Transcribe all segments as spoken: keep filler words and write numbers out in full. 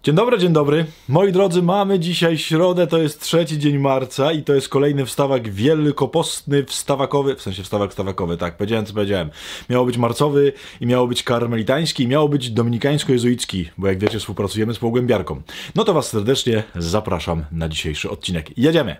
Dzień dobry, dzień dobry. Moi drodzy, mamy dzisiaj środę, to jest trzeci dzień marca i to jest kolejny wstawak wielkopostny, wstawakowy, w sensie wstawak wstawakowy, tak, powiedziałem co powiedziałem. Miało być marcowy i miało być karmelitański i miało być dominikańsko-jezuicki, bo jak wiecie współpracujemy z Półgłębiarką. No to was serdecznie zapraszam na dzisiejszy odcinek. Jedziemy!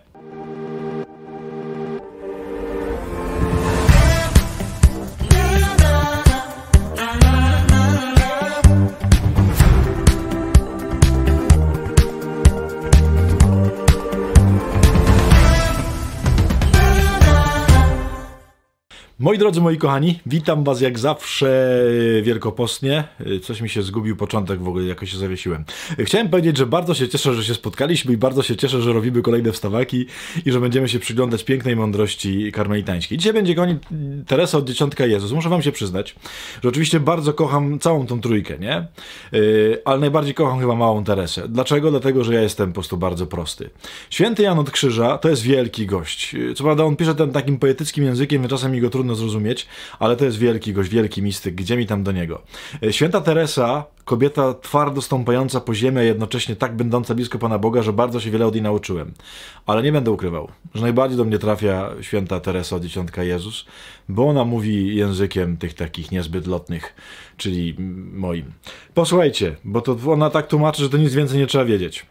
Moi drodzy, moi kochani, witam was jak zawsze wielkopostnie. Coś mi się zgubił początek, w ogóle jakoś się zawiesiłem. Chciałem powiedzieć, że bardzo się cieszę, że się spotkaliśmy i bardzo się cieszę, że robimy kolejne wstawaki i że będziemy się przyglądać pięknej mądrości karmelitańskiej. Dzisiaj będzie, kochani, Teresa od Dzieciątka Jezus. Muszę wam się przyznać, że oczywiście bardzo kocham całą tą trójkę, nie? Yy, ale najbardziej kocham chyba małą Teresę. Dlaczego? Dlatego, że ja jestem po prostu bardzo prosty. Święty Jan od Krzyża to jest wielki gość. Co prawda on pisze ten takim poetyckim językiem, więc czasem mi go trudno zrozumieć, ale to jest wielki gość, wielki mistyk, gdzie mi tam do niego. Święta Teresa, kobieta twardo stąpająca po ziemię, a jednocześnie tak będąca blisko Pana Boga, że bardzo się wiele od niej nauczyłem. Ale nie będę ukrywał, że najbardziej do mnie trafia święta Teresa od Dzieciątka Jezus, bo ona mówi językiem tych takich niezbyt lotnych, czyli moim. Posłuchajcie, bo to ona tak tłumaczy, że to nic więcej nie trzeba wiedzieć.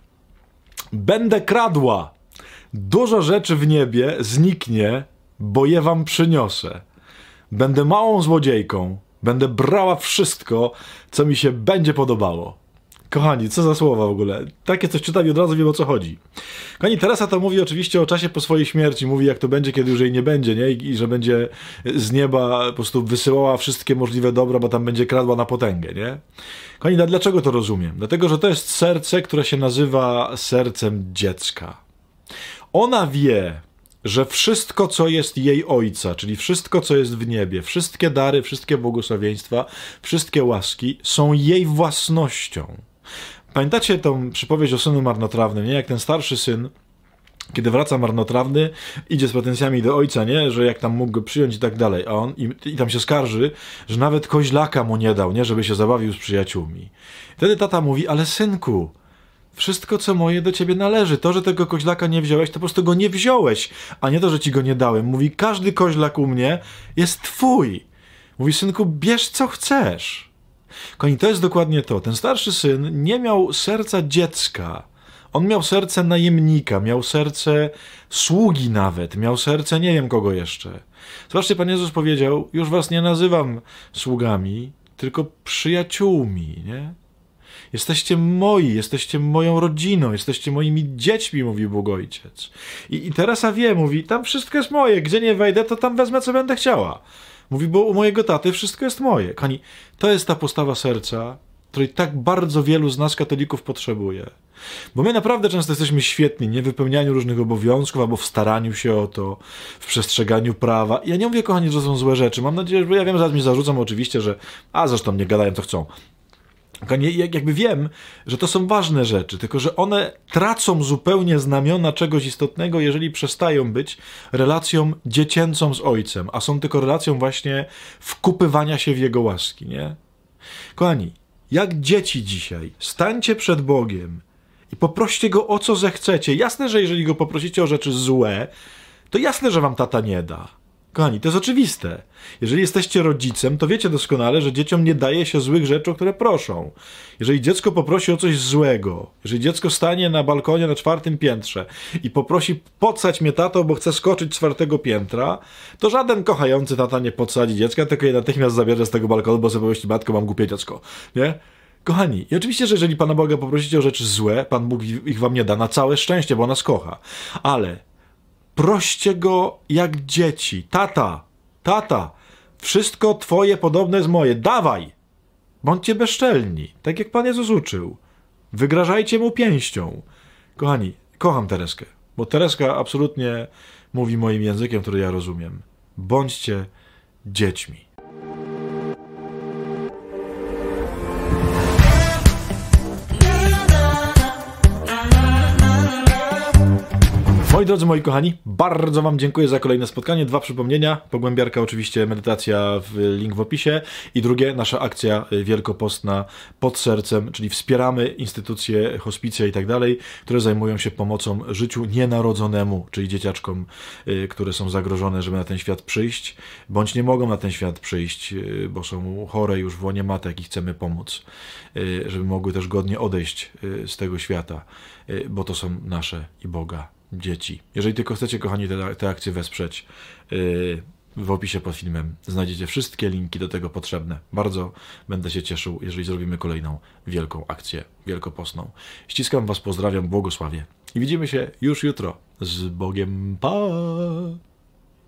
Będę kradła, dużo rzeczy w niebie zniknie, bo je wam przyniosę. Będę małą złodziejką, będę brała wszystko, co mi się będzie podobało. Kochani, co za słowa w ogóle. Takie coś czytam i od razu wiem, o co chodzi. Kochani, Teresa to mówi oczywiście o czasie po swojej śmierci. Mówi, jak to będzie, kiedy już jej nie będzie, nie? I, i że będzie z nieba po prostu wysyłała wszystkie możliwe dobra, bo tam będzie kradła na potęgę, nie? Kochani, a dlaczego to rozumiem? Dlatego, że to jest serce, które się nazywa sercem dziecka. Ona wie, że wszystko, co jest jej ojca, czyli wszystko, co jest w niebie, wszystkie dary, wszystkie błogosławieństwa, wszystkie łaski są jej własnością. Pamiętacie tą przypowieść o synu marnotrawnym, nie? Jak ten starszy syn, kiedy wraca marnotrawny, idzie z pretensjami do ojca, nie? Że jak tam mógł go przyjąć i tak dalej, a on i, i tam się skarży, że nawet koźlaka mu nie dał, nie? Żeby się zabawił z przyjaciółmi. Wtedy tata mówi, ale synku, wszystko, co moje, do ciebie należy. To, że tego koźlaka nie wziąłeś, to po prostu go nie wziąłeś, a nie to, że ci go nie dałem. Mówi, każdy koźlak u mnie jest twój. Mówi, synku, bierz co chcesz. Kochani, to jest dokładnie to. Ten starszy syn nie miał serca dziecka. On miał serce najemnika, miał serce sługi nawet, miał serce nie wiem kogo jeszcze. Zobaczcie, Pan Jezus powiedział, już was nie nazywam sługami, tylko przyjaciółmi, nie? Jesteście moi, jesteście moją rodziną, jesteście moimi dziećmi, mówi Bóg Ojciec. I, I Teresa wie, mówi, tam wszystko jest moje, gdzie nie wejdę, to tam wezmę, co będę chciała. Mówi, bo u mojego taty wszystko jest moje. Kochani, to jest ta postawa serca, której tak bardzo wielu z nas, katolików, potrzebuje. Bo my naprawdę często jesteśmy świetni, nie w wypełnianiu różnych obowiązków, albo w staraniu się o to, w przestrzeganiu prawa. Ja nie mówię, kochani, że są złe rzeczy. Mam nadzieję, że ja wiem, że zaraz mi zarzucą oczywiście, że a zresztą nie gadają, to chcą. Jakby wiem, że to są ważne rzeczy, tylko że one tracą zupełnie znamiona czegoś istotnego, jeżeli przestają być relacją dziecięcą z ojcem, a są tylko relacją właśnie wkupywania się w jego łaski, nie? Kochani, jak dzieci dzisiaj, stańcie przed Bogiem i poproście Go o co zechcecie. Jasne, że jeżeli Go poprosicie o rzeczy złe, to jasne, że wam tata nie da. Kochani, to jest oczywiste. Jeżeli jesteście rodzicem, to wiecie doskonale, że dzieciom nie daje się złych rzeczy, o które proszą. Jeżeli dziecko poprosi o coś złego, jeżeli dziecko stanie na balkonie na czwartym piętrze i poprosi podsadź mnie tato, bo chce skoczyć z czwartego piętra, to żaden kochający tata nie podsadzi dziecka, tylko je natychmiast zabierze z tego balkonu, bo sobie pomyśli, matko, mam głupie dziecko. Nie? Kochani, i oczywiście, że jeżeli Pana Boga poprosicie o rzeczy złe, Pan Bóg ich wam nie da na całe szczęście, bo nas kocha. Ale proście Go jak dzieci. Tata, tata, wszystko Twoje podobne jest moje. Dawaj! Bądźcie bezczelni, tak jak Pan Jezus uczył. Wygrażajcie Mu pięścią. Kochani, kocham Tereskę, bo Tereska absolutnie mówi moim językiem, który ja rozumiem. Bądźcie dziećmi. Moi Moi drodzy, moi kochani, bardzo wam dziękuję za kolejne spotkanie. Dwa przypomnienia. Pogłębiarka oczywiście, medytacja, w link w opisie. I drugie, nasza akcja wielkopostna pod sercem, czyli wspieramy instytucje, hospicja i tak dalej, które zajmują się pomocą życiu nienarodzonemu, czyli dzieciaczkom, które są zagrożone, żeby na ten świat przyjść, bądź nie mogą na ten świat przyjść, bo są chore już w łonie matek i chcemy pomóc, żeby mogły też godnie odejść z tego świata, bo to są nasze i Boga dzieci. Jeżeli tylko chcecie, kochani, te, te akcje wesprzeć, w opisie pod filmem znajdziecie wszystkie linki do tego potrzebne. Bardzo będę się cieszył, jeżeli zrobimy kolejną wielką akcję wielkopostną. Ściskam was, pozdrawiam, błogosławię i widzimy się już jutro. Z Bogiem, pa!